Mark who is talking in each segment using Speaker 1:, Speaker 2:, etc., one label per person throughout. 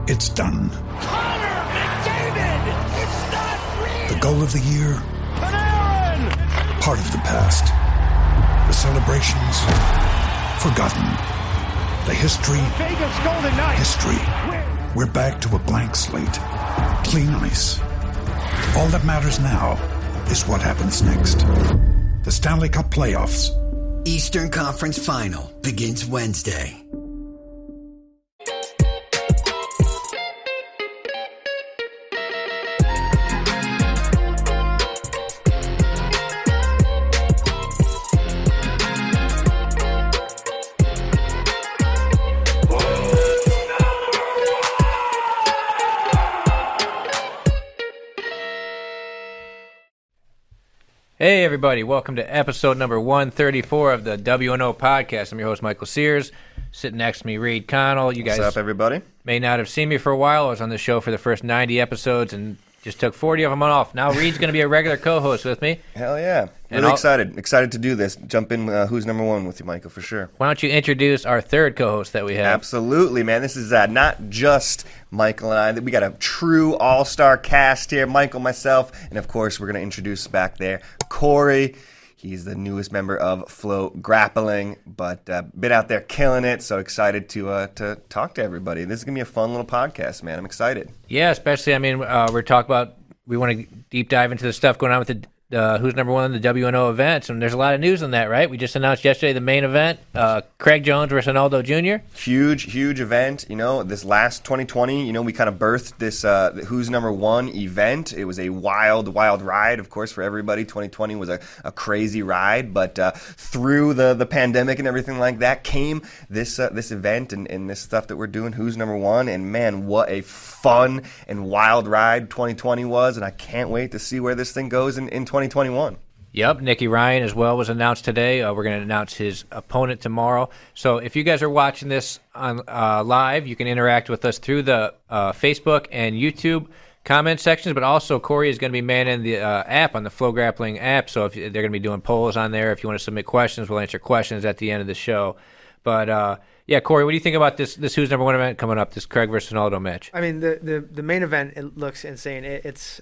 Speaker 1: It's done.
Speaker 2: Connor McDavid! It's not real!
Speaker 1: The goal of the year?
Speaker 2: Panarin!
Speaker 1: Part of the past. The celebrations? Forgotten. The history?
Speaker 2: Vegas Golden Knights!
Speaker 1: History. We're back to a blank slate. Clean ice. All that matters now is what happens next. The Stanley Cup Playoffs.
Speaker 3: Eastern Conference Final begins Wednesday.
Speaker 4: Hey everybody, welcome to episode number 134 of the WNO podcast. I'm your host Michael Sears. Sitting next to me, Reed Connell. You guys
Speaker 5: What's up, everybody?
Speaker 4: May not have seen me for a while. I was on the show for the first 90 episodes and just took 40 of them off. Now Reed's going to be a regular co-host with me.
Speaker 5: Hell yeah. Really excited to do this. Jump in who's number one with you, Michael, for sure.
Speaker 4: Why don't you introduce our third co-host that we have?
Speaker 5: Absolutely, man. This is not just Michael and I. We got a true all-star cast here, Michael, myself, and of course we're going to introduce back there Corey. He's the newest member of Flow Grappling, but been out there killing it, so excited to talk to everybody. This is going to be a fun little podcast, man. I'm excited.
Speaker 4: Yeah, especially, we're talking about, we want to deep dive into the stuff going on with the who's number one in the WNO events, and there's a lot of news on that, right? We just announced yesterday the main event, Craig Jones versus Ronaldo Jr.
Speaker 5: Huge event. You know, this last 2020, we kind of birthed this who's number one event. It was a wild ride, of course, for everybody. 2020 was a crazy ride, but through the pandemic and everything like that came this event and this stuff that we're doing, who's number one, and man, what a fun and wild ride 2020 was, and I can't wait to see where this thing goes in 2021.
Speaker 4: Yep, Nicky Ryan as well was announced today. We're going to announce his opponent tomorrow. So if you guys are watching this on live, you can interact with us through the Facebook and YouTube comment sections, but also Corey is going to be manning the app on the Flow Grappling app. So if they're going to be doing polls on there. If you want to submit questions, we'll answer questions at the end of the show. But yeah, Corey, what do you think about this who's number one event coming up, this Craig versus Ronaldo match?
Speaker 6: I mean, the main event, it looks insane. It's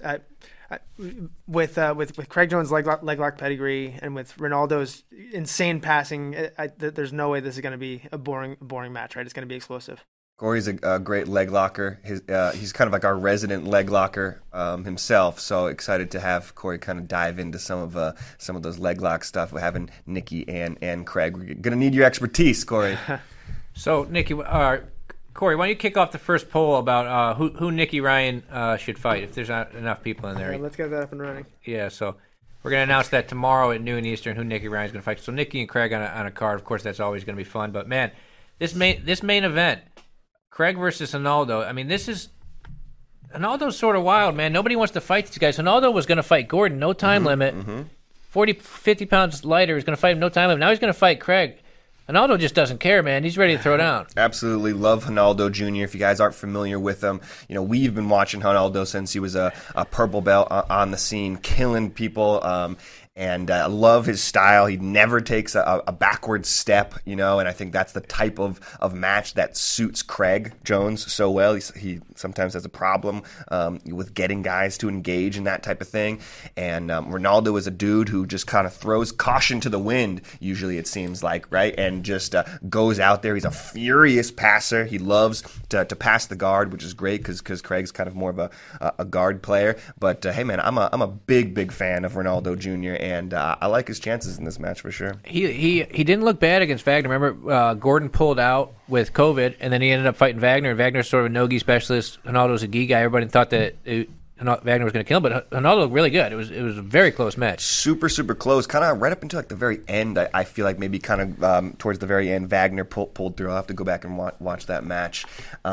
Speaker 6: with Craig Jones' leg lock pedigree and with Ronaldo's insane passing, there's no way this is going to be a boring match, right? It's going to be explosive.
Speaker 5: Corey's a great leg locker. He's kind of like our resident leg locker himself. So excited to have Corey kind of dive into some of those leg lock stuff. We're having Nicky and Craig. We're gonna need your expertise, Corey.
Speaker 4: So Nicky, Corey, why don't you kick off the first poll about who Nicky Ryan should fight if there's not enough people in there?
Speaker 6: Yeah, let's get that up and running.
Speaker 4: Yeah, so we're going to announce that tomorrow at noon Eastern, who Nicky Ryan's going to fight. So Nicky and Craig on a card, of course, that's always going to be fun. But man, this main event, Craig versus Ronaldo. I mean, Ronaldo's sort of wild, man. Nobody wants to fight these guys. Ronaldo was going to fight Gordon, no time limit. 40, 50 pounds lighter, he's going to fight him, no time limit. Now he's going to fight Crag. Ronaldo just doesn't care, man. He's ready to throw down.
Speaker 5: Absolutely love Ronaldo Jr. If you guys aren't familiar with him, we've been watching Ronaldo since he was a purple belt on the scene, killing people. And I love his style. He never takes a backward step, and I think that's the type of match that suits Craig Jones so well. He sometimes has a problem with getting guys to engage in that type of thing. And Ronaldo is a dude who just kind of throws caution to the wind, usually it seems like, right? And just goes out there. He's a furious passer. He loves to pass the guard, which is great because Craig's kind of more of a guard player. But, hey, man, I'm a big fan of Ronaldo Jr., and I like his chances in this match for sure.
Speaker 4: He didn't look bad against Wagner. Remember, Gordon pulled out with COVID, and then he ended up fighting Wagner. And Wagner's sort of a no-gi specialist. Ronaldo's a gi guy. Everybody thought that Wagner was going to kill him, but Ronaldo looked really good. It was a very close match. Super close.
Speaker 5: Kind of right up until like the very end. I feel like maybe kind of towards the very end, Wagner pulled through. I'll have to go back and watch that match.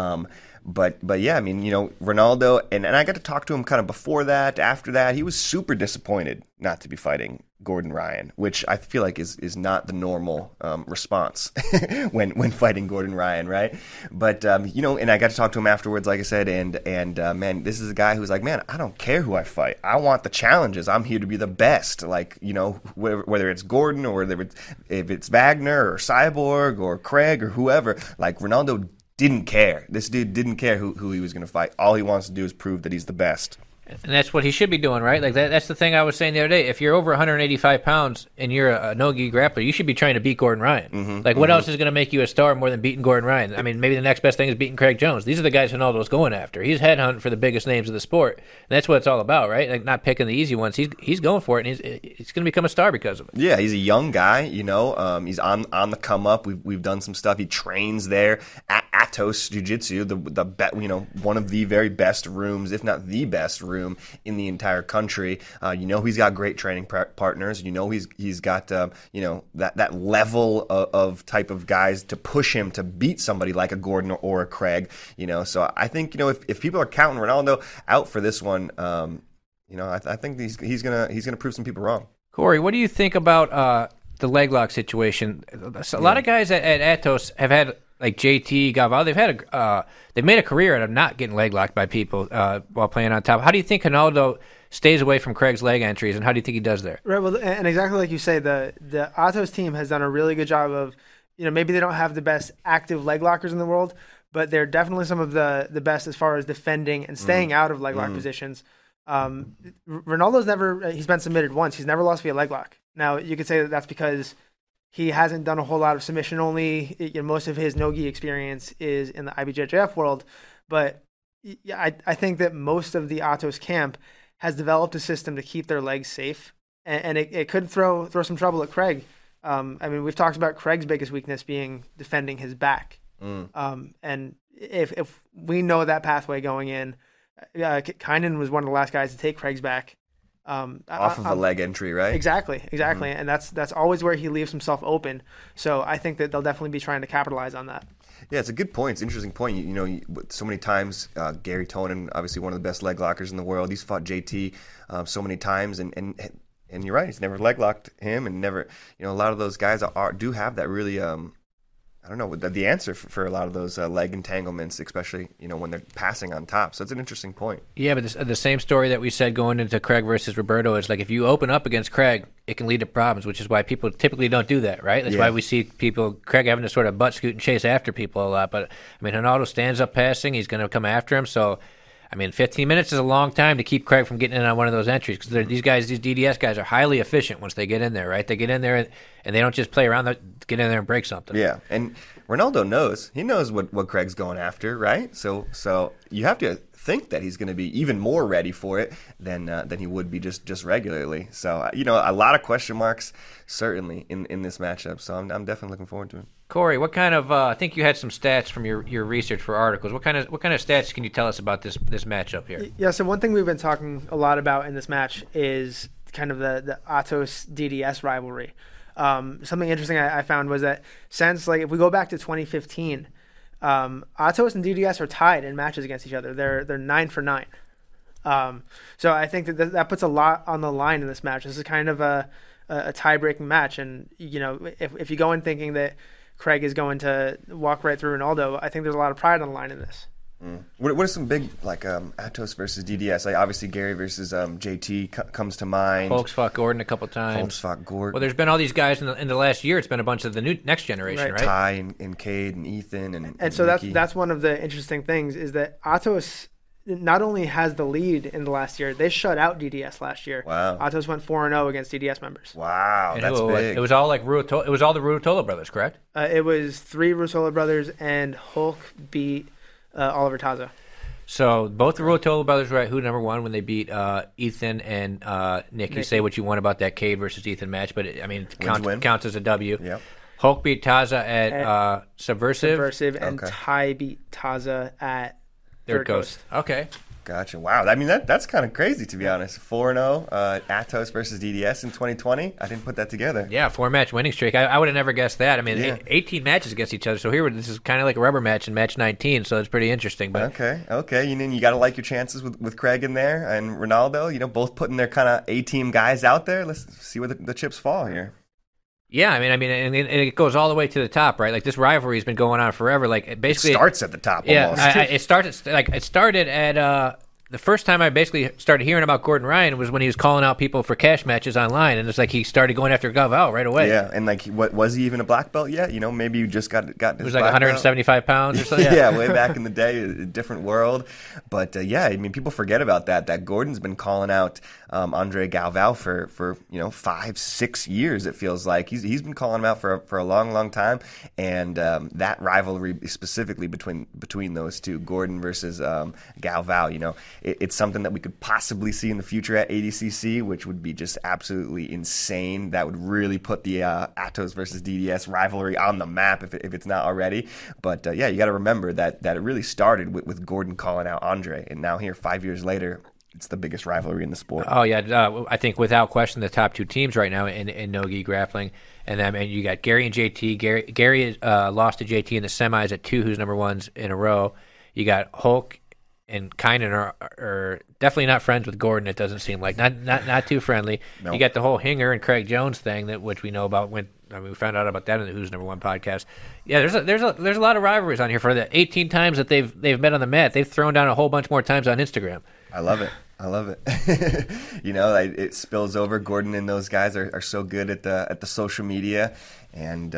Speaker 5: But yeah, I mean, Ronaldo, and I got to talk to him kind of before that, after that. He was super disappointed not to be fighting Gordon Ryan, which I feel like is not the normal response when fighting Gordon Ryan, right? But and I got to talk to him afterwards, like I said, and man, this is a guy who's like, man, I don't care who I fight. I want the challenges. I'm here to be the best. Like, whether it's Gordon or if it's Wagner or Cyborg or Craig or whoever, like Ronaldo didn't care. This dude didn't care who he was going to fight. All he wants to do is prove that he's the best.
Speaker 4: And that's what he should be doing, right? Like that's the thing I was saying the other day. If you're over 185 pounds and you're a no-gi grappler, you should be trying to beat Gordon Ryan. What else is going to make you a star more than beating Gordon Ryan? I mean, maybe the next best thing is beating Craig Jones. These are the guys Ronaldo's going after. He's headhunting for the biggest names of the sport. And that's what it's all about, right? Like not picking the easy ones. He's going for it, and he's going to become a star because of it.
Speaker 5: Yeah, he's a young guy. He's on the come up. We've done some stuff. He trains there at Atos Jiu-Jitsu, one of the very best rooms, if not the best room in the entire country. He's got great training partners. He's got that level of type of guys to push him to beat somebody like a Gordon or a Craig. So I think if people are counting Ronaldo out for this one, I think he's gonna prove some people wrong.
Speaker 4: Corey, what do you think about the leg lock situation? A lot of guys at Atos have had, like JT, Galvao, they've made a career out of not getting leg locked by people while playing on top. How do you think Ronaldo stays away from Craig's leg entries, and how do you think he does there?
Speaker 6: Right. Well, and exactly like you say, the Atos team has done a really good job of, maybe they don't have the best active leg lockers in the world, but they're definitely some of the best as far as defending and staying out of leg lock positions. Ronaldo's he's been submitted once. He's never lost via leg lock. Now, you could say that's because he hasn't done a whole lot of submission only. Most of his no-gi experience is in the IBJJF world. But I think that most of the Atos camp has developed a system to keep their legs safe. And it could throw some trouble at Craig. We've talked about Craig's biggest weakness being defending his back. And if we know that pathway going in, Kynan was one of the last guys to take Craig's back.
Speaker 5: Off of a leg entry, right?
Speaker 6: Exactly. And that's always where he leaves himself open. So I think that they'll definitely be trying to capitalize on that.
Speaker 5: Yeah, it's a good point. It's an interesting point. So many times, Gary Tonin, obviously one of the best leg lockers in the world, he's fought JT so many times, and you're right, he's never leg locked him, and never, a lot of those guys do have that really, I don't know, the answer for a lot of those leg entanglements, especially, when they're passing on top. So it's an interesting point.
Speaker 4: Yeah, but the same story that we said going into Craig versus Roberto is like if you open up against Craig, it can lead to problems, which is why people typically don't do that, right? That's why we see Craig having to sort of butt scoot and chase after people a lot. But, Ronaldo stands up passing. He's going to come after him. So, 15 minutes is a long time to keep Craig from getting in on one of those entries because these DDS guys are highly efficient once they get in there, right? They get in there and they don't just play around. They get in there and break something.
Speaker 5: Yeah, and Ronaldo knows. He knows what Craig's going after, right? So you have to think that he's going to be even more ready for it than he would be just regularly. So, a lot of question marks certainly in this matchup. So I'm definitely looking forward to it.
Speaker 4: Corey, what kind of? I think you had some stats from your research for articles. What kind of stats can you tell us about this matchup here?
Speaker 6: Yeah, so one thing we've been talking a lot about in this match is kind of the Atos DDS rivalry. Something interesting I found was that since if we go back to 2015, Atos and DDS are tied in matches against each other. They're 9 for 9. So I think that puts a lot on the line in this match. This is kind of a tie-breaking match, and if you go in thinking that Craig is going to walk right through Ronaldo, I think there's a lot of pride on the line in this.
Speaker 5: What are some big Atos versus DDS? Obviously Gary versus JT comes to mind.
Speaker 4: Holtz fought Gordon a couple times.
Speaker 5: Holtz fought Gordon.
Speaker 4: Well, there's been all these guys in the last year. It's been a bunch of the next generation, right?
Speaker 5: Ty and Cade and Ethan and
Speaker 6: so
Speaker 5: Mickey.
Speaker 6: that's one of the interesting things is that Atos not only has the lead in the last year, they shut out DDS last year.
Speaker 5: Wow.
Speaker 6: Atos went 4-0 against DDS members.
Speaker 5: Wow,
Speaker 4: And
Speaker 5: that's big.
Speaker 4: It was all like Ruotolo. It was all the Ruotolo brothers, correct?
Speaker 6: It was 3 Ruotolo brothers, and Hulk beat Oliver Taza.
Speaker 4: So both the Ruotolo brothers were at who number one when they beat Ethan and Nick. You say what you want about that Cade versus Ethan match, but it counts as a W.
Speaker 5: Yep.
Speaker 4: Hulk beat Taza at Subversive.
Speaker 6: And Ty beat Taza at Third Coast.
Speaker 4: Okay.
Speaker 5: Gotcha. Wow. That's kind of crazy, to be honest. 4-0 Atos versus DDS in 2020. I didn't put that together.
Speaker 4: Yeah, 4-match winning streak. I would have never guessed that. 18 matches against each other. So this is kind of like a rubber match in match 19. So it's pretty interesting. But
Speaker 5: okay. You got to like your chances with Craig in there and Ronaldo. Both putting their kind of A-team guys out there. Let's see where the chips fall here.
Speaker 4: Yeah, and it goes all the way to the top, right? Like this rivalry has been going on forever. Like basically,
Speaker 5: it starts at the top.
Speaker 4: Yeah,
Speaker 5: almost.
Speaker 4: it started at the first time I basically started hearing about Gordon Ryan was when he was calling out people for cash matches online, and it's like he started going after Galvao right away.
Speaker 5: Yeah, and like, what was he even a black belt yet? You know, maybe you just got his
Speaker 4: It was like
Speaker 5: black
Speaker 4: 175 pounds or something.
Speaker 5: Yeah, way back in the day, a different world. But yeah, I mean, people forget about that. That Gordon's been calling out Andre Galvao for 5-6 years. It feels like he's been calling him out for a long time. And that rivalry specifically between those two, Gordon versus Galvao, you know, it's something that we could possibly see in the future at ADCC, which would be just absolutely insane. That would really put the Atos versus DDS rivalry on the map if it's not already. But yeah, you got to remember that it really started with Gordon calling out Andre, and now here 5 years later, it's the biggest rivalry in the sport.
Speaker 4: Oh yeah, I think without question the top two teams right now in no-gi grappling, and then you got Gary and JT. Gary lost to JT in the semis at 2 who's number ones in a row. You got Hulk and Kynan are definitely not friends with Gordon. It doesn't seem like not too friendly.
Speaker 5: No.
Speaker 4: You got the whole Hinger and Craig Jones thing which we know about we found out about that in the Who's Number One podcast. Yeah, there's a lot of rivalries on here. For the 18 times that they've met on the mat, they've thrown down a whole bunch more times on Instagram.
Speaker 5: I love it. You know, it spills over. Gordon and those guys are so good at the social media, and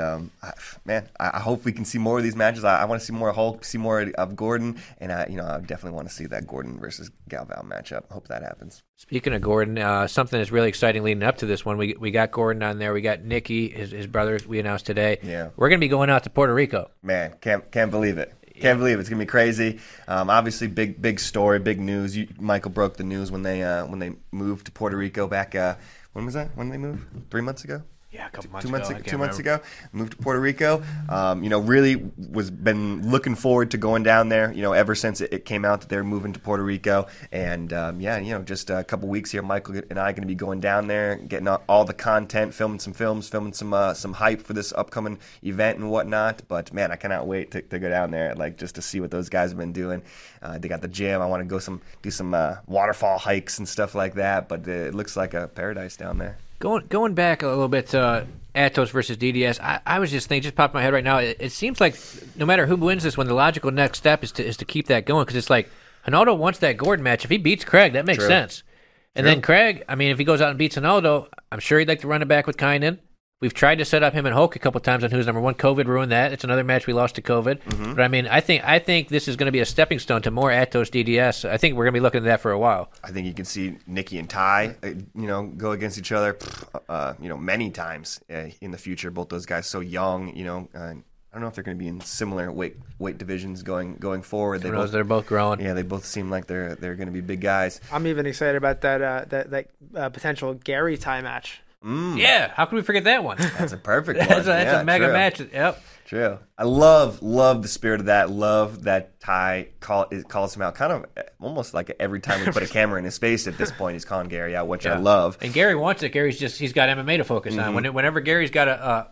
Speaker 5: I hope we can see more of these matches. I want to see more of Hulk, see more of Gordon, and I definitely want to see that Gordon versus Galvao matchup. Hope that happens.
Speaker 4: Speaking of Gordon, something that's really exciting leading up to this one. We got Gordon on there. We got Nicky, his brother. We announced today.
Speaker 5: Yeah,
Speaker 4: we're gonna be going out to Puerto Rico.
Speaker 5: Man, can't believe it. Can't believe it. It's gonna be crazy. Obviously, big story, big news. Michael broke the news when they moved to Puerto Rico back. When was that? When did they move? 3 months ago.
Speaker 4: Yeah, a couple months
Speaker 5: 2
Speaker 4: ago.
Speaker 5: months ago. 2 months ago, moved to Puerto Rico. Really been looking forward to going down there. You know, ever since it came out that they're moving to Puerto Rico, and just a couple weeks here, Michael and I are going to be going down there, getting all the content, filming some films, filming some hype for this upcoming event and whatnot. But man, I cannot wait to go down there, like just to see what those guys have been doing. They got the gym. I want to go do some waterfall hikes and stuff like that. But it looks like a paradise down there.
Speaker 4: Going back a little bit to Atos versus DDS, I was just thinking, just popped in my head right now. It seems like no matter who wins this one, the logical next step is to keep that going, because it's like Hinaldo wants that Gordon match. If he beats Craig, that makes sense. And then Craig, I mean, if he goes out and beats Hinaldo, I'm sure he'd like to run it back with Kynan. We've tried to set up him and Hulk a couple times on Who's Number One. COVID ruined that. It's another match we lost to COVID. Mm-hmm. But I mean, I think this is going to be a stepping stone to more Atos DDS. I think we're going to be looking at that for a while.
Speaker 5: I think you can see Nicky and Ty, go against each other, many times in the future. Both those guys so young, I don't know if they're going to be in similar weight divisions going forward.
Speaker 4: They're both growing.
Speaker 5: Yeah, they both seem like they're going to be big guys.
Speaker 6: I'm even excited about that potential Gary Ty match.
Speaker 4: Yeah, how can we forget that one?
Speaker 5: That's a perfect one.
Speaker 4: That's a mega match. Yep.
Speaker 5: True. I love the spirit of that. Love that Ty calls him out kind of almost like every time we put a camera in his face at this point, he's calling Gary out, which I love.
Speaker 4: And Gary wants it. He's got MMA to focus on. Whenever Gary's got a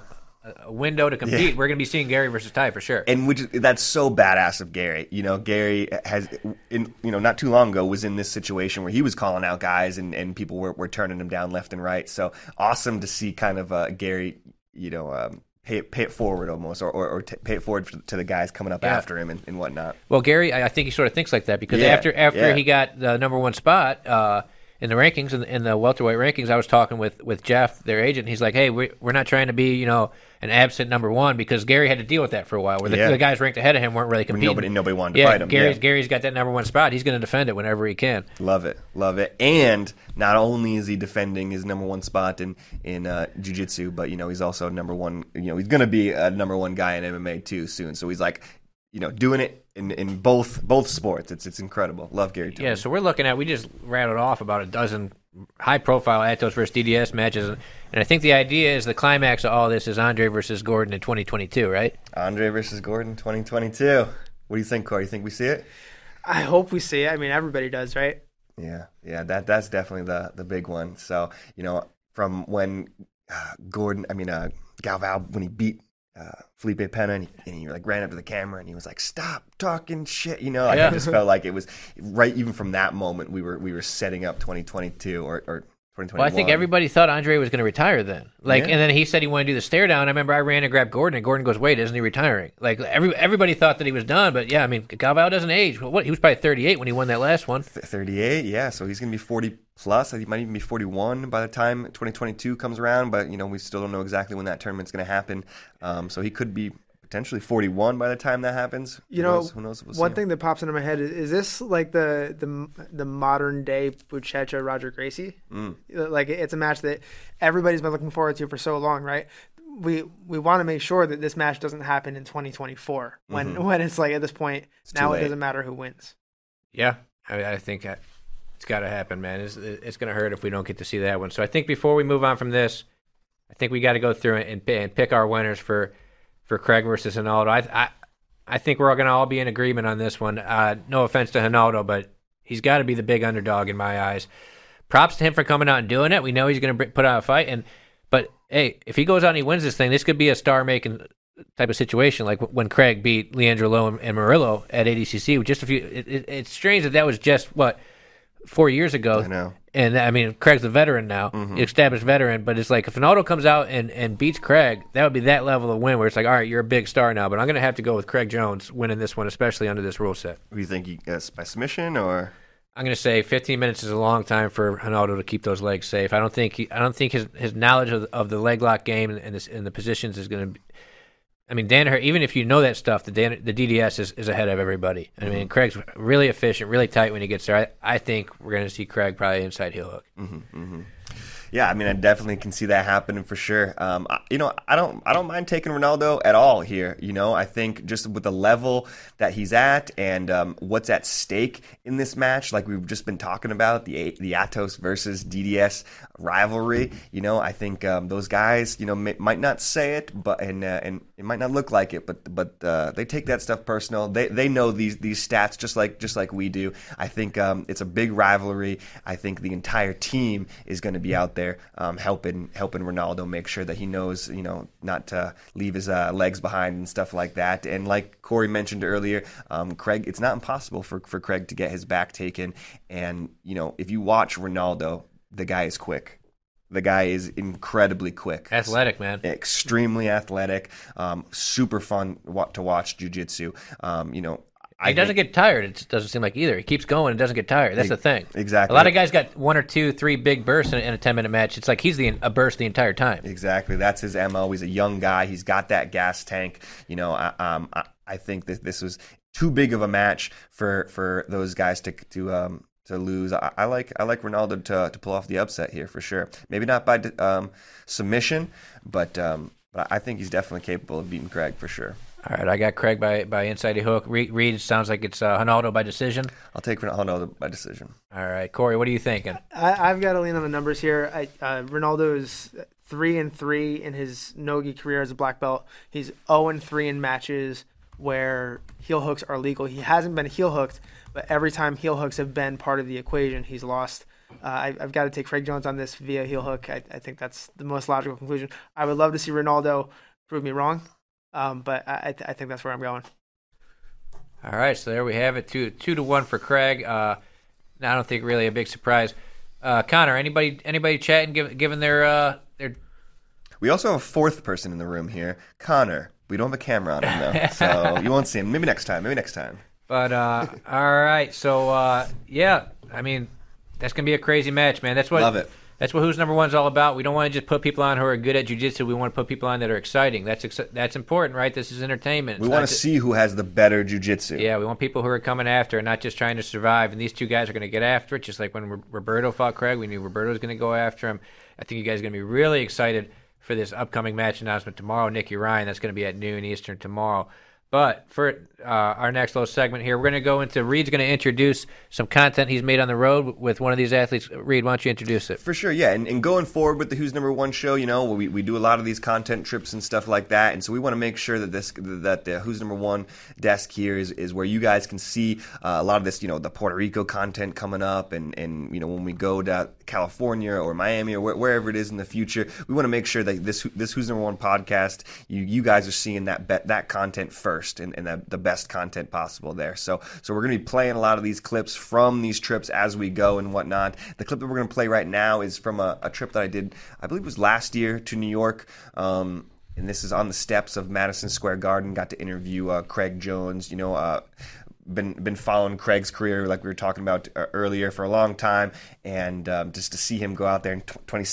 Speaker 4: window to compete, we're going to be seeing Gary versus Ty for sure.
Speaker 5: And that's so badass of Gary. Gary has, not too long ago was in this situation where he was calling out guys and people were turning him down left and right. So awesome to see kind of Gary, pay it forward almost, or pay it forward to the guys coming up after him and whatnot.
Speaker 4: Well, Gary, I think he sort of thinks like that because after he got the number one spot in the rankings, in the welterweight rankings, I was talking with Jeff, their agent. He's like, hey, we're not trying to be, an absent number one, because Gary had to deal with that for a while, where the guys ranked ahead of him weren't really competing.
Speaker 5: Nobody wanted to fight him.
Speaker 4: Gary's got that number one spot. He's going to defend it whenever he can.
Speaker 5: Love it. And not only is he defending his number one spot in jiu-jitsu, but, he's also number one, he's going to be a number one guy in MMA too soon. So he's like, doing it in both sports. It's incredible. Love Gary too.
Speaker 4: Yeah, so we just rattled off about a dozen high-profile Atos versus DDS matches, and I think the idea is the climax of all this is Andre versus Gordon in 2022, right?
Speaker 5: Andre versus Gordon 2022. What do you think, Corey? You think we see it?
Speaker 6: I hope we see it. I mean, everybody does, right?
Speaker 5: Yeah, that's definitely the big one. So, from when Galvao, when he beat Felipe Pena, and he ran up to the camera and he was like, "Stop talking shit," I just felt like it was right. Even from that moment, we were setting up 2022 or 2021.
Speaker 4: Well, I think everybody thought Andre was going to retire then. And then he said he wanted to do the stare down. I remember I ran and grabbed Gordon, and Gordon goes, "Wait, isn't he retiring?" Like everybody thought that he was done, but yeah, I mean, Galvao doesn't age. What? He was probably 38 when he won that last one.
Speaker 5: 38, yeah. So he's going to be 40 plus. He might even be 41 by the time 2022 comes around. But we still don't know exactly when that tournament's going to happen. So he could be potentially 41 by the time that happens. Who knows?
Speaker 6: One thing that pops into my head is this like the modern day Buchecha Roger Gracie? Like it's a match that everybody's been looking forward to for so long, right? We want to make sure that this match doesn't happen in 2024 when it's like at this point now it doesn't matter who wins.
Speaker 4: Yeah, I think it's got to happen, man. It's going to hurt if we don't get to see that one. So I think before we move on from this, I think we got to go through it and pick our winners for Craig versus Ronaldo. I think we're going to all be in agreement on this one. No offense to Ronaldo, but he's got to be the big underdog in my eyes. Props to him for coming out and doing it. We know he's going to put out a fight. But, hey, if he goes out and he wins this thing, this could be a star-making type of situation, like when Craig beat Leandro Lo and Murillo at ADCC. Just a few. It's strange that was just, 4 years ago.
Speaker 5: I know.
Speaker 4: And, I mean, Craig's a veteran now, established veteran. But it's like if Ronaldo comes out and beats Craig, that would be that level of win where it's like, all right, you're a big star now. But I'm going to have to go with Craig Jones winning this one, especially under this rule set.
Speaker 5: Do you think by submission or?
Speaker 4: I'm going to say 15 minutes is a long time for Ronaldo to keep those legs safe. I don't think his knowledge of the leg lock game and the positions is going to be. I mean, Danaher, even if you know that stuff, the DDS is ahead of everybody. I mean, Craig's really efficient, really tight when he gets there. I think we're going to see Craig probably inside heel hook.
Speaker 5: Yeah, I mean, I definitely can see that happening for sure. I don't mind taking Ronaldo at all here. I think just with the level that he's at and what's at stake in this match, like we've just been talking about, the Atos versus DDS rivalry. I think those guys, might not say it, but and it might not look like it, but they take that stuff personal. They know these stats just like we do. I think it's a big rivalry. I think the entire team is going to be out there helping Ronaldo make sure that he knows, not to leave his legs behind and stuff like that. And like Corey mentioned earlier, Craig, it's not impossible for Craig to get his back taken. And, if you watch Ronaldo, the guy is quick. The guy is incredibly quick.
Speaker 4: Athletic, man.
Speaker 5: Extremely athletic. Super fun to watch jiu-jitsu.
Speaker 4: He doesn't get tired. It doesn't seem like either. He keeps going and doesn't get tired. That's the thing.
Speaker 5: Exactly.
Speaker 4: A lot of guys got 1 or 2, 3 big bursts in a 10-minute match. It's like he's a burst the entire time.
Speaker 5: Exactly. That's his MO. He's a young guy. He's got that gas tank. I think that this was too big of a match for those guys to lose. I like Ronaldo to pull off the upset here for sure. Maybe not by submission, but I think he's definitely capable of beating Craig for sure.
Speaker 4: All right, I got Craig by inside hook. Reed sounds like it's Ronaldo by decision.
Speaker 5: I'll take Ronaldo by decision.
Speaker 4: All right, Corey, what are you thinking?
Speaker 6: I've got to lean on the numbers here. Ronaldo is 3-3 in his no-gi career as a black belt. He's 0-3 in matches where heel hooks are legal. He hasn't been heel hooked, but every time heel hooks have been part of the equation, he's lost. I've got to take Craig Jones on this via heel hook. I think that's the most logical conclusion. I would love to see Ronaldo prove me wrong. But I think that's where I'm going.
Speaker 4: All right, so there we have it, 2-1 for Craig. I don't think really a big surprise. Connor, anybody chatting, given their.
Speaker 5: We also have a fourth person in the room here, Connor. We don't have a camera on him though, so you won't see him. Maybe next time.
Speaker 4: But all right, so yeah, I mean that's gonna be a crazy match, man.
Speaker 5: Love it.
Speaker 4: That's what Who's Number One's all about. We don't want to just put people on who are good at jiu-jitsu. We want to put people on that are exciting. That's important, right? This is entertainment.
Speaker 5: We want to see who has the better jiu-jitsu.
Speaker 4: Yeah, we want people who are coming after and not just trying to survive. And these two guys are going to get after it, just like when Roberto fought Craig. We knew Roberto was going to go after him. I think you guys are going to be really excited for this upcoming match announcement tomorrow. Nicky Ryan, that's going to be at noon Eastern tomorrow. But for our next little segment here, we're going to go into Reed's going to introduce some content he's made on the road with one of these athletes. Reed, why don't you introduce it?
Speaker 5: For sure, yeah. And going forward with the Who's Number One show, we do a lot of these content trips and stuff like that. And so we want to make sure that the Who's Number One desk here is where you guys can see a lot of this, the Puerto Rico content coming up. And when we go to California or Miami or wherever it is in the future, we want to make sure that this Who's Number One podcast, you guys are seeing that content first. first and the best content possible there. So we're going to be playing a lot of these clips from these trips as we go and whatnot. The clip that we're going to play right now is from a trip that I did, I believe it was last year, to New York. And this is on the steps of Madison Square Garden. Got to interview Craig Jones. Been following Craig's career like we were talking about earlier for a long time, and just to see him go out there in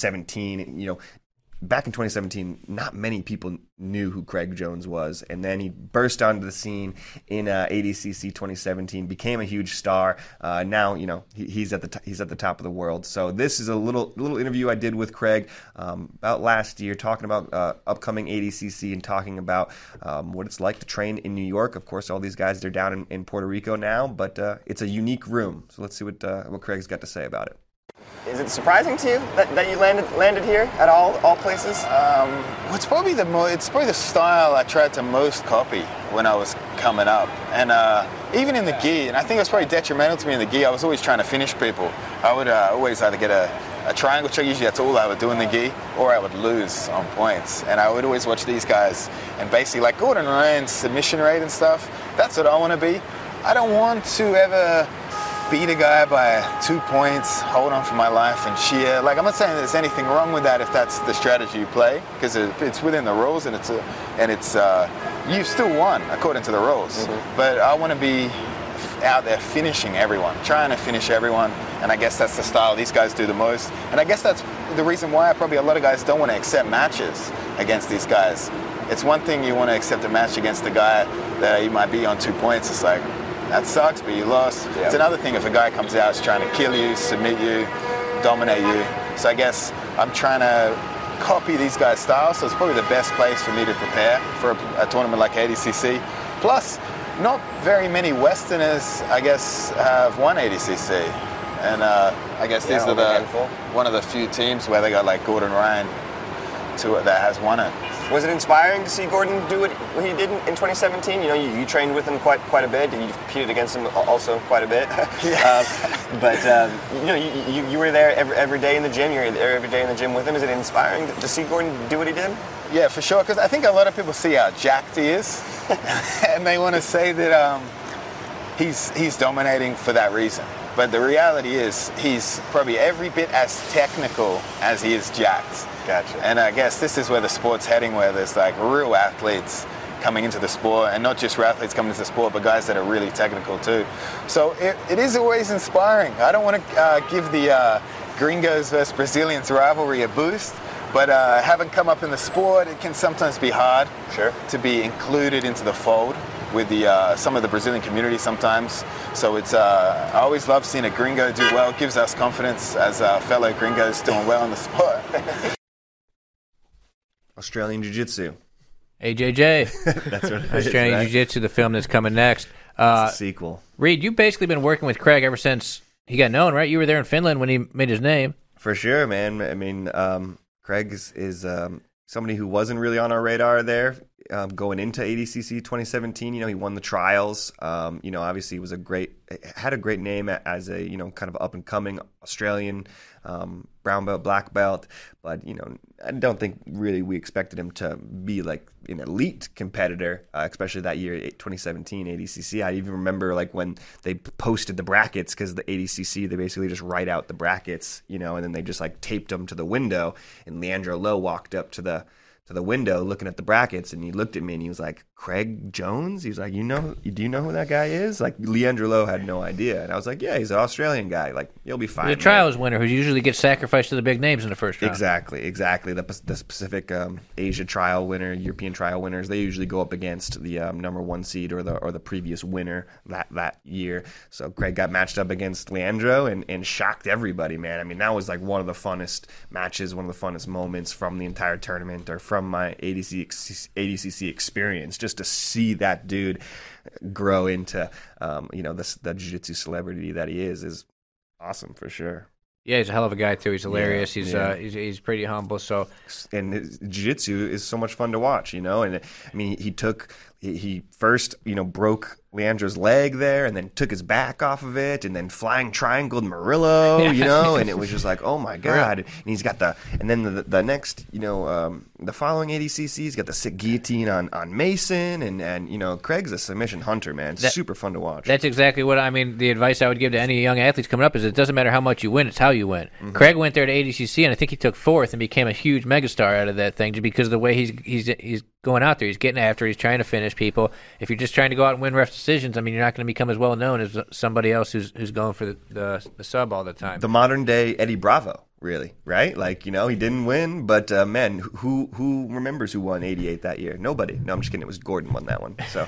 Speaker 5: 2017, back in 2017, not many people knew who Craig Jones was, and then he burst onto the scene in ADCC 2017, became a huge star. Now, he's at the top of the world. So this is a little interview I did with Craig about last year, talking about upcoming ADCC and talking about what it's like to train in New York. Of course, all these guys, they're down in Puerto Rico now, but it's a unique room. So let's see what Craig's got to say about it.
Speaker 7: Is it surprising to you that you landed here at all places?
Speaker 8: It's probably the style I tried to most copy when I was coming up, and even in the gi. And I think it was probably detrimental to me in the gi. I was always trying to finish people. I would always either get a triangle choke. Usually that's all I would do in the gi, or I would lose on points. And I would always watch these guys, and basically like Gordon Ryan's submission rate and stuff. That's what I want to be. I don't want to ever beat a guy by 2 points, hold on for my life and shear. Like, I'm not saying there's anything wrong with that if that's the strategy you play, because it's within the rules and it's you still won according to the rules. Mm-hmm. But I want to be out there finishing everyone, trying to finish everyone, and I guess that's the style these guys do the most. And I guess that's the reason why probably a lot of guys don't want to accept matches against these guys. It's one thing you want to accept a match against a guy that you might be on 2 points. It's like, that sucks, but you lost. Yep. It's another thing if a guy comes out, is trying to kill you, submit you, dominate you. So I guess I'm trying to copy these guys' style, so it's probably the best place for me to prepare for a tournament like ADCC. Plus, not very many Westerners, I guess, have won ADCC. And I guess these are one of the few teams where they got like Gordon Ryan that has won it.
Speaker 7: Was it inspiring to see Gordon do what he did in 2017? You trained with him quite a bit. You competed against him also quite a bit. You were there every day in the gym. You're there every day in the gym with him. Is it inspiring to see Gordon do what he did?
Speaker 8: Yeah, for sure. Because I think a lot of people see how jacked he is, and they want to say that he's dominating for that reason. But the reality is he's probably every bit as technical as he is jacked.
Speaker 7: Gotcha.
Speaker 8: And I guess this is where the sport's heading, where there's like real athletes coming into the sport, and not just real athletes coming into the sport, but guys that are really technical too. So it is always inspiring. I don't want to give the Gringos versus Brazilians rivalry a boost, but having come up in the sport, it can sometimes be hard to be included into the fold with some of the Brazilian community sometimes. So it's I always love seeing a gringo do well. It gives us confidence as fellow gringos doing well in the sport.
Speaker 5: Australian Jiu-Jitsu.
Speaker 4: AJJ.
Speaker 5: That's what it is,
Speaker 4: Australian
Speaker 5: right?
Speaker 4: Jiu-Jitsu, the film that's coming next.
Speaker 5: It's a sequel.
Speaker 4: Reed, you've basically been working with Craig ever since he got known, right? You were there in Finland when he made his name.
Speaker 5: For sure, man. I mean, Craig is somebody who wasn't really on our radar there going into ADCC 2017. He won the trials. Obviously he had a great name as a kind of up and coming Australian brown belt, black belt. But I don't think really we expected him to be like an elite competitor, especially that year, 2017 ADCC. I even remember like when they posted the brackets, because the ADCC, they basically just write out the brackets, and then they just like taped them to the window. And Leandro Lo walked up to the window looking at the brackets, and he looked at me and he was like, Craig Jones? He was like, do you know who that guy is? Like, Leandro Lo had no idea. And I was like, yeah, he's an Australian guy. Like, you'll be fine.
Speaker 4: The trials winner who usually gets sacrificed to the big names in the first round.
Speaker 5: Exactly. The Pacific Asia trial winner, European trial winners, they usually go up against the number one seed or the previous winner that year. So Craig got matched up against Leandro and shocked everybody, man. I mean, that was like one of the funnest matches, one of the funnest moments from the entire tournament or from my ADCC experience. Just to see that dude grow into the jiu-jitsu celebrity that he is awesome for sure.
Speaker 4: Yeah, he's a hell of a guy too. He's hilarious.
Speaker 5: Yeah.
Speaker 4: He's pretty humble. So,
Speaker 5: and his jiu-jitsu is so much fun to watch, And I mean, he took he first, broke Leandro's leg there, and then took his back off of it, and then flying triangled Murillo, and it was just like, oh my god! And he's got and then the next, the following ADCC, he's got the sick guillotine on Mason, and Craig's a submission hunter, man. It's super fun to watch.
Speaker 4: That's exactly what I mean. The advice I would give to any young athletes coming up is it doesn't matter how much you win; it's how you win. Craig went there to ADCC, and I think he took 4th and became a huge megastar out of that thing, just because of the way he's going out there. He's getting after. He's trying to finish people. If you're just trying to go out and win ref decisions, I mean, you're not going to become as well known as somebody else who's going for the sub all the time.
Speaker 5: The modern day Eddie Bravo, really, right? Like, he didn't win, but man, who remembers who won 88 that year? Nobody. No, I'm just kidding. It was Gordon won that one. So,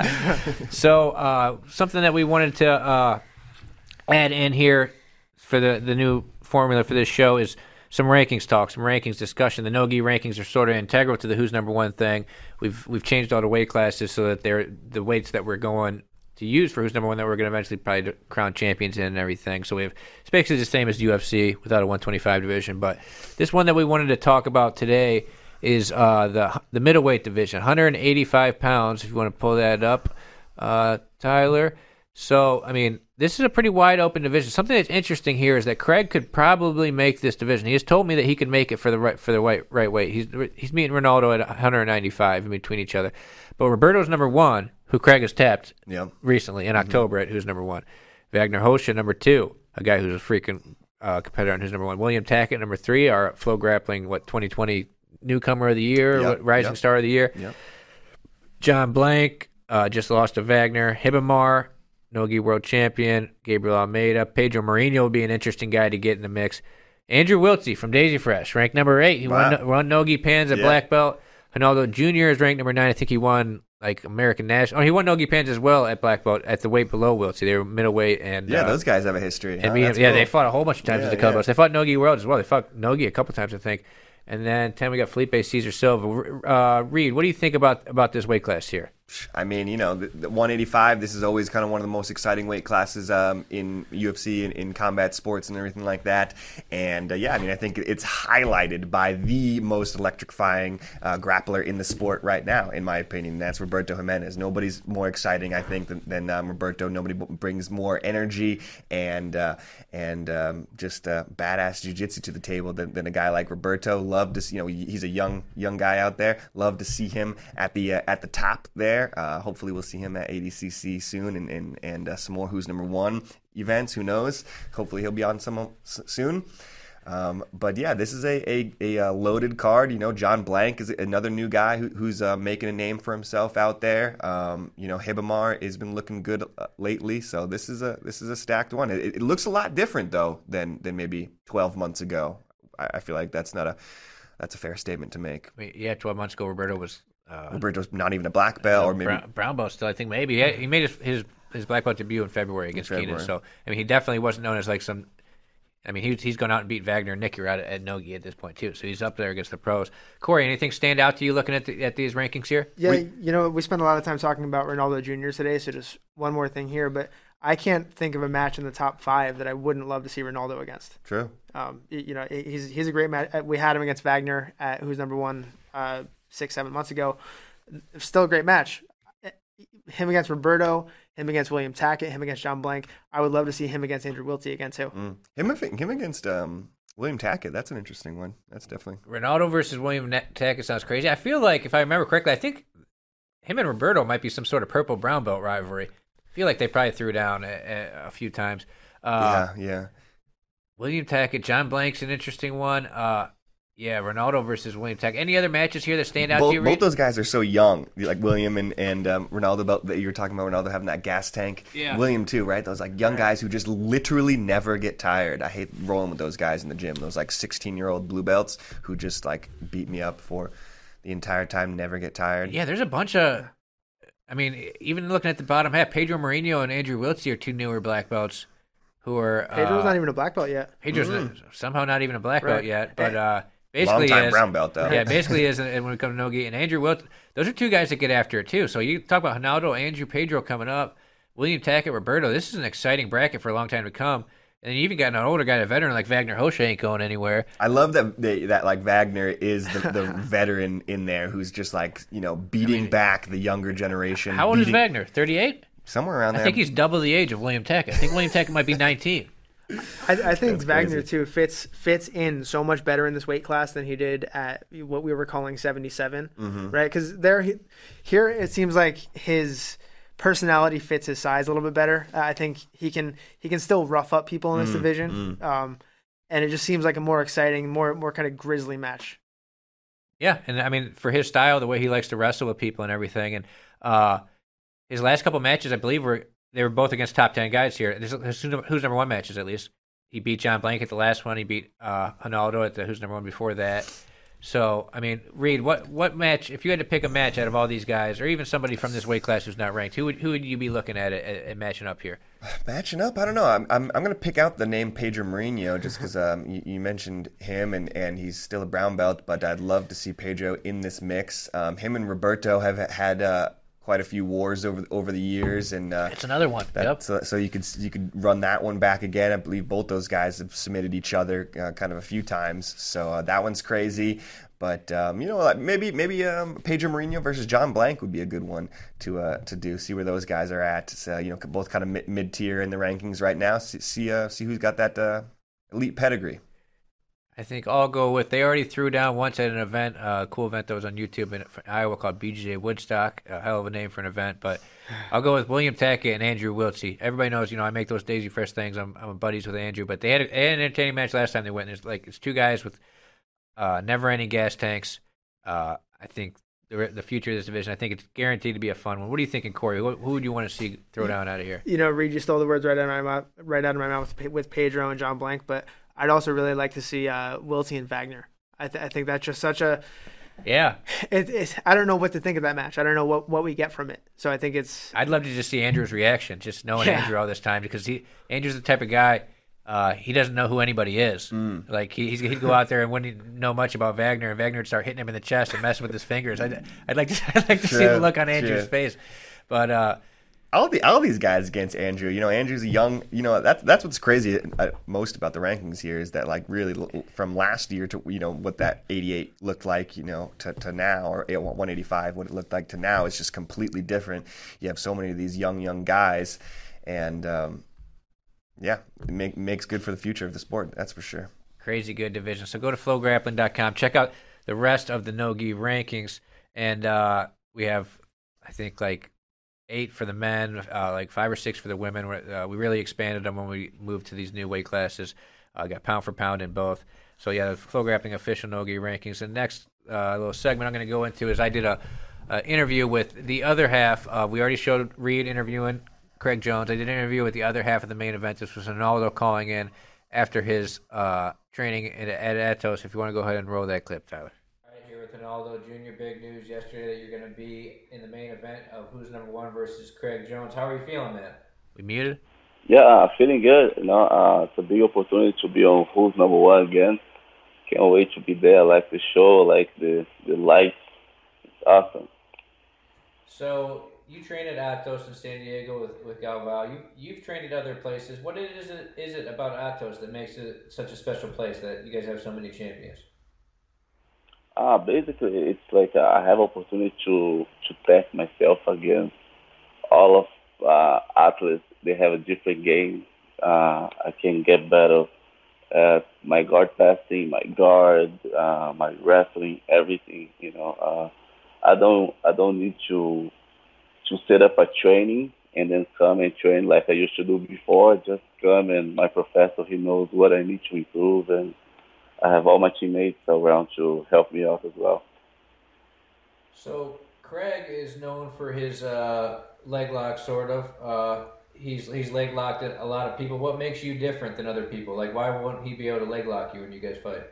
Speaker 4: so something that we wanted to add in here for the new formula for this show is some rankings talk, some rankings discussion. The no-gi rankings are sort of integral to the who's number one thing. We've changed all the weight classes so that they're the weights that we're going to use for who's number one that we're going to eventually probably crown champions in and everything. So it's basically the same as UFC without a 125 division. But this one that we wanted to talk about today is the middleweight division, 185 pounds, if you want to pull that up, Tyler. So, I mean, this is a pretty wide open division. Something that's interesting here is that Craig could probably make this division. He has told me that he could make it for the right weight. He's meeting Ronaldo at 195 in between each other. But Roberto's number one, who Craig has tapped recently in October at who's number one. Wagner Hosha, number 2, a guy who's a freaking competitor on who's number 1. William Tackett, number 3, our Flow Grappling, 2020 newcomer of the year, rising star of the year. John Blank just lost to Wagner. Hibamar, no-gi world champion. Gabriel Almeida. Pedro Mourinho would be an interesting guy to get in the mix. Andrew Wiltsey from Daisy Fresh, ranked number 8. He won no-gi pans at black belt. Ronaldo Jr. is ranked number 9. I think he won American National. Oh, he won no-gi pans as well at black belt at the weight below Wiltsey. They were middleweight. And
Speaker 5: those guys have a history.
Speaker 4: And
Speaker 5: Cool.
Speaker 4: They fought a whole bunch of times at the color belts. They fought no-gi world as well. They fought no-gi a couple times, I think. And then 10, we got Felipe Cesar Silva. Reed, what do you think about this weight class here?
Speaker 5: I mean, the 185, this is always kind of one of the most exciting weight classes in UFC and in combat sports and everything like that. And, I think it's highlighted by the most electrifying grappler in the sport right now, in my opinion. That's Roberto Jimenez. Nobody's more exciting, I think, than Roberto. Nobody brings more energy and just badass jiu-jitsu to the table than a guy like Roberto. Love to see, he's a young guy out there. Love to see him at the top there. Hopefully we'll see him at ADCC soon and some more Who's Number One events. Who knows? Hopefully he'll be on some soon. But yeah, this is a loaded card. John Blank is another new guy who's making a name for himself out there. Hibamar has been looking good lately, so this is a stacked one. It looks a lot different though than maybe 12 months ago. I feel like that's a fair statement to make.
Speaker 4: 12 months ago, Roberto was.
Speaker 5: Roberto's not even a black belt, or maybe
Speaker 4: brown belt still. I think maybe he made his black belt debut in February against Keenan. So he definitely wasn't known as some. He's gone out and beat Wagner and Nicker out at no-gi at this point too. So he's up there against the pros. Corey, anything stand out to you looking at these rankings here?
Speaker 6: Yeah, we spent a lot of time talking about Ronaldo Jr. today. So just one more thing here, but I can't think of a match in the top 5 that I wouldn't love to see Ronaldo against.
Speaker 5: True.
Speaker 6: He's a great match. We had him against Wagner at who's number 1 6-7 months ago. Still a great match. Him against Roberto, him against William Tackett, him against John Blank. I would love to see him against Andrew Wiltsey again too.
Speaker 5: Him against William Tackett. That's an interesting one. That's definitely
Speaker 4: Ronaldo versus William Tackett sounds crazy. I feel like if I remember correctly, I think him and Roberto might be some sort of purple brown belt rivalry. I feel like they probably threw down a few times.
Speaker 5: Yeah.
Speaker 4: William Tackett, John Blank's an interesting one. Ronaldo versus William Tackett. Any other matches here that stand out to you, Reed?
Speaker 5: Both those guys are so young, like William and Ronaldo. That you were talking about Ronaldo having that gas tank.
Speaker 4: Yeah.
Speaker 5: William too, right? Those young guys who just literally never get tired. I hate rolling with those guys in the gym. Those 16-year-old blue belts who just beat me up for the entire time, never get tired.
Speaker 4: Yeah, there's a bunch of. Even looking at the bottom half, Pedro Mourinho and Andrew Wiltsey are 2 newer black belts who are.
Speaker 6: Pedro's not even a black belt yet.
Speaker 4: Pedro's somehow not even a black belt yet, but. Basically
Speaker 5: long-time brown belt, though.
Speaker 4: Yeah, basically is when it comes to no-gi. And Andrew Wilt, those are 2 guys that get after it, too. So you talk about Ronaldo, Andrew, Pedro coming up, William Tackett, Roberto. This is an exciting bracket for a long time to come. And you even got an older guy, a veteran like Wagner Hosha ain't going anywhere.
Speaker 5: I love that like Wagner is the veteran in there who's just like, beating back the younger generation.
Speaker 4: How old is Wagner? 38?
Speaker 5: Somewhere around there.
Speaker 4: I think he's double the age of William Tech. I think William Tech might be 19.
Speaker 6: I think Wagner too fits in so much better in this weight class than he did at what we were calling 77, right? Because here it seems like his personality fits his size a little bit better. I think he can still rough up people in this division, and it just seems like a more exciting, more kind of grisly match.
Speaker 4: Yeah, and I mean for his style, the way he likes to wrestle with people and everything, and his last couple matches, I believe, they were both against top 10 guys here. Who's number one matches at least. He beat John Blank at the last one. He beat Ronaldo at the who's number one before that. So, I mean, Reed, what match, if you had to pick a match out of all these guys, or even somebody from this weight class who's not ranked, who would you be looking at matching up here?
Speaker 5: Matching up? I don't know. I'm going to pick out the name Pedro Mourinho just because you mentioned him, and he's still a brown belt, but I'd love to see Pedro in this mix. Him and Roberto have had quite a few wars over the years, and
Speaker 4: it's another one. Yep.
Speaker 5: So you could run that one back again. I believe both those guys have submitted each other kind of a few times, so that one's crazy. But maybe Pedro Mourinho versus John Blank would be a good one to do. See where those guys are at. So, both kind of mid tier in the rankings right now. See who's got that elite pedigree.
Speaker 4: I think I'll go with, they already threw down once at an event, a cool event that was on YouTube in Iowa called BJJ Woodstock, a hell of a name for an event, but I'll go with William Tackett and Andrew Wiltse. Everybody knows, I make those Daisy Fresh things. I'm buddies with Andrew, but they had an entertaining match last time they went. It's two guys with never-ending gas tanks. I think the future of this division, I think it's guaranteed to be a fun one. What are you thinking, Corey? Who would you want to see throw down out of here?
Speaker 6: Reed, you stole the words right out of my mouth with Pedro and John Blank, but I'd also really like to see Wiltse and Wagner. I think that's just such a I don't know what to think of that match. I don't know what we get from it. So I think
Speaker 4: I'd love to just see Andrew's reaction, just knowing Andrew all this time, because Andrew's the type of guy. He doesn't know who anybody is. Like he'd go out there and wouldn't know much about Wagner, and Wagner would start hitting him in the chest and messing with his fingers. I'd like to see the look on Andrew's face, but.
Speaker 5: All these guys against Andrew. Andrew's a young. That's what's crazy most about the rankings here is that like really from last year to what that 88 looked like to now, or 185 what it looked like to now is just completely different. You have so many of these young guys, and it makes good for the future of the sport. That's for sure.
Speaker 4: Crazy good division. So go to flowgrappling.com. Check out the rest of the no-gi rankings, and we have I think like 8 for the men, like 5 or 6 for the women. We really expanded them when we moved to these new weight classes. Got pound for pound in both. So the Flow Grappling official no-gi rankings. And next little segment I'm going to go into is I did a interview with the other half. We already showed Reed interviewing Craig Jones. I did an interview with the other half of the main event. This was Ronaldo calling in after his training at Atos. If you want to go ahead and roll that clip, Tyler. With Ronaldo Jr., big news yesterday that you're going to be in the main event of Who's Number One versus Craig Jones. How are you feeling, man? We muted?
Speaker 9: Yeah, feeling good. It's a big opportunity to be on Who's Number One again. Can't wait to be there. I like the show, I like the lights. It's awesome.
Speaker 4: So you train at Atos in San Diego with Galvao. You've trained at other places. What is it about Atos that makes it such a special place that you guys have so many champions?
Speaker 9: Basically, it's like I have opportunity to test myself against all of athletes. They have a different game. I can get better at my guard passing, my guard, my wrestling, everything. I don't need to set up a training and then come and train like I used to do before. Just come and my professor, he knows what I need to improve, and I have all my teammates around to help me out as well.
Speaker 4: So Craig is known for his leg lock, sort of. He's leg locked at a lot of people. What makes you different than other people? Like, why wouldn't he be able to leg lock you when you guys fight?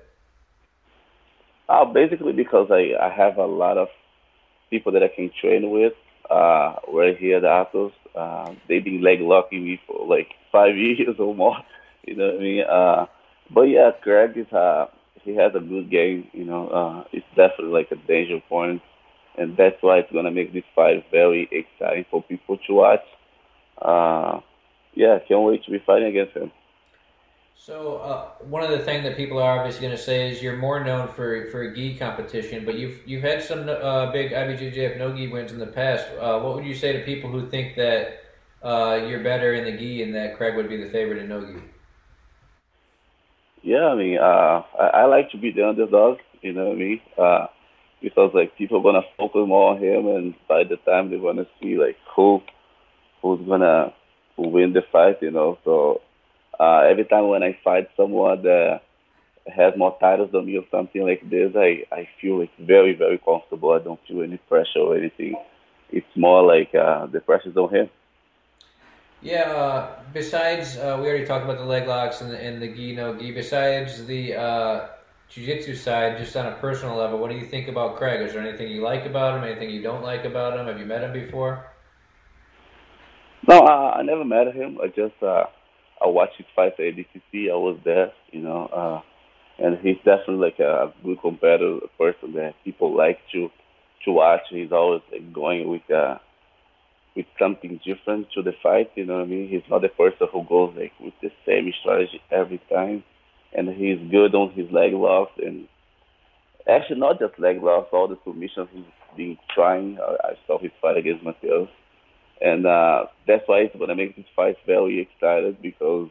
Speaker 9: Basically because I have a lot of people that I can train with right here at Atos. They've been leg locking me for like 5 years or more. You know what I mean? But yeah, Craig he has a good game. It's definitely like a danger point, and that's why it's gonna make this fight very exciting for people to watch. Can't wait to be fighting against him.
Speaker 4: So one of the things that people are obviously going to say is you're more known for a gi competition, but you've had some big IBJJF no gi wins in the past. What would you say to people who think that you're better in the gi and that Craig would be the favorite in no gi?
Speaker 9: Yeah, I mean, I like to be the underdog, you know what I mean? Because like people are gonna focus more on him, and by the time they're gonna see like who's gonna win the fight, you know. So every time when I fight someone that has more titles than me or something like this, I feel like very, very comfortable. I don't feel any pressure or anything. It's more like the pressure's on him.
Speaker 4: Yeah, besides, we already talked about the leg locks and the gi, no gi. Besides the jiu-jitsu side, just on a personal level, what do you think about Craig? Is there anything you like about him, anything you don't like about him? Have you met him before?
Speaker 9: No, I never met him. I watched his fight at ADCC. I was there, you know, and he's definitely like a good competitor, a person that people like to watch. He's always like going with something different to the fight, you know what I mean? He's not the person who goes like with the same strategy every time, and he's good on his leg locks, and actually not just leg locks, all the submissions he's been trying. I saw his fight against Mateus, and that's why it's going to make this fight very excited, because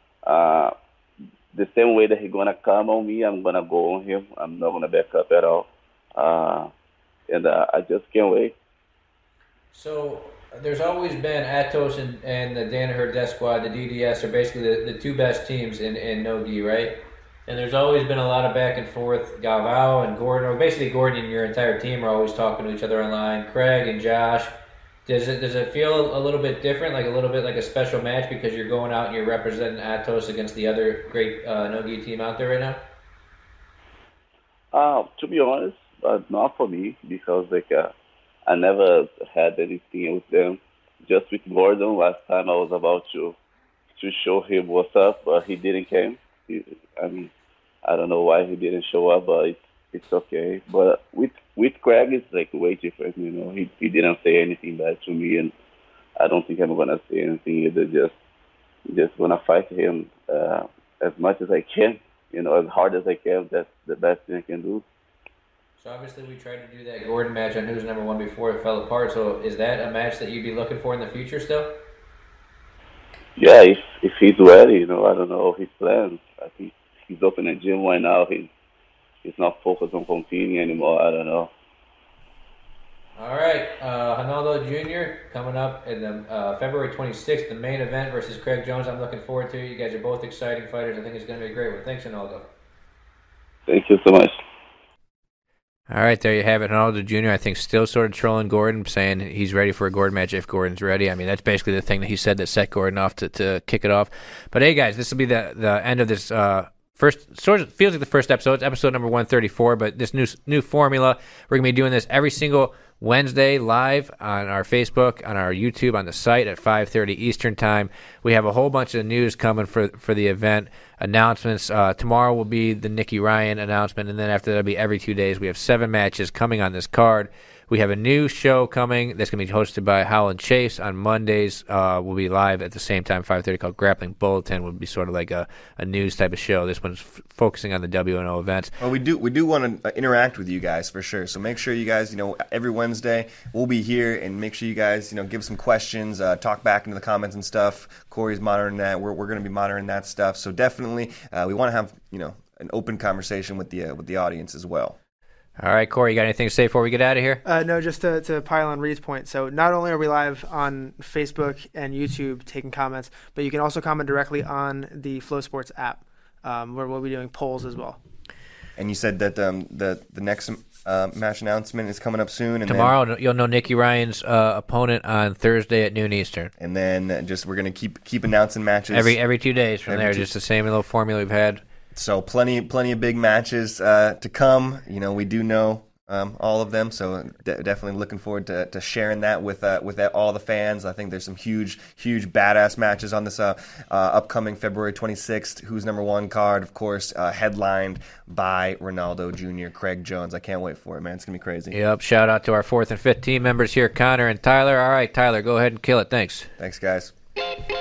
Speaker 9: the same way that he's going to come on me, I'm going to go on him. I'm not going to back up at all, and I just can't wait.
Speaker 4: So there's always been Atos and the Danaher Death Squad, the DDS, are basically the two best teams in no-gi, right? And there's always been a lot of back and forth. Galvao and Gordon, or basically Gordon and your entire team are always talking to each other online. Craig and Josh. Does it feel a little bit different, like a little bit like a special match because you're going out and you're representing Atos against the other great no-gi team out there right
Speaker 9: now? To be honest, not for me, because I never had anything with them. Just with Gordon, last time I was about to show him what's up, but he didn't come. I don't know why he didn't show up, but it's okay. But with Craig, it's like way different, you know. He didn't say anything bad to me, and I don't think I'm gonna say anything either. Just gonna fight him as much as I can, you know, as hard as I can. That's the best thing I can do.
Speaker 4: So obviously we tried to do that Gordon match on Who's Number One before it fell apart. So is that a match that you'd be looking for in the future still?
Speaker 9: Yeah, if he's ready, you know. I don't know his plans. I think he's opening a gym right now. He's not focused on competing anymore. I don't know.
Speaker 4: All right, Ronaldo Jr. coming up in the February 26th, the main event versus Craig Jones. I'm looking forward to it. You guys are both exciting fighters. I think it's going to be a great one. Thanks, Ronaldo.
Speaker 9: Thank you so much.
Speaker 4: All right, there you have it. Ronaldo Jr., I think, still sort of trolling Gordon, saying he's ready for a Gordon match if Gordon's ready. I mean, that's basically the thing that he said that set Gordon off to kick it off. But, hey, guys, this will be the end of this first, sort of feels like the first episode. It's episode number 134, but this new formula, we're going to be doing this every single Wednesday live on our Facebook, on our YouTube, on the site at 5:30 Eastern Time. We have a whole bunch of news coming for the event, announcements. Tomorrow will be the Nicky Ryan announcement, and then after that will be every 2 days. We have 7 matches coming on this card. We have a new show coming that's going to be hosted by Howland Chase on Mondays. We'll be live at the same time, 5:30, called Grappling Bulletin. Will be sort of like a news type of show. This one's focusing on the WNO events.
Speaker 5: Well, we do want to interact with you guys for sure. So make sure you guys, every Wednesday we'll be here, and make sure you guys, give some questions, talk back into the comments and stuff. Corey's monitoring that. We're going to be monitoring that stuff. So definitely, we want to have an open conversation with the audience as well.
Speaker 4: All right, Corey, you got anything to say before we get out of here?
Speaker 6: No, just to pile on Reed's point. So not only are we live on Facebook and YouTube taking comments, but you can also comment directly on the Flow Sports app, where we'll be doing polls as well.
Speaker 5: And you said that the next match announcement is coming up soon. And
Speaker 4: tomorrow, you'll know Nicky Ryan's opponent on Thursday at noon Eastern.
Speaker 5: And then we're going to keep announcing matches
Speaker 4: every 2 days from there. Just the same little formula we've had.
Speaker 5: So plenty of big matches to come. We do know all of them, so definitely looking forward to sharing that with all the fans. I think there's some huge badass matches on this upcoming February 26th Who's Number One card, of course, headlined by Ronaldo Jr., Craig Jones. I can't wait for it, man. It's gonna be crazy.
Speaker 4: Yep. Shout out to our 4th and 5th team members here, Connor and Tyler. All right, Tyler, go ahead and kill it. Thanks.
Speaker 5: Thanks, guys.